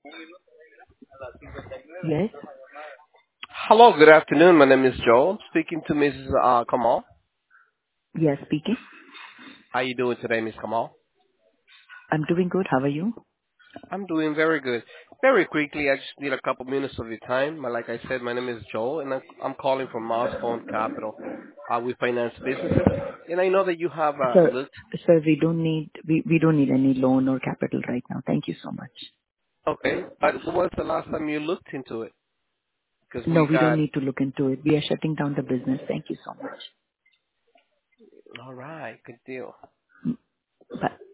Yes. Hello, good afternoon. My name is Joel. Speaking to Mrs. Kamal. Yes, speaking. How you doing today, Miss Kamal? I'm doing good. How are you? I'm doing very good. Very quickly, I just need a couple minutes of your time. Like I said, my name is Joel, and I'm calling from Milestone Capital. We finance businesses, and I know that you have Sir, looked. sir, we don't need any loan or capital right now. Thank you so much. Okay, but when was the last time you looked into it? Because No, we we don't got. need to look into it. We are shutting down the business. Thank you so much. All right, good deal. Bye.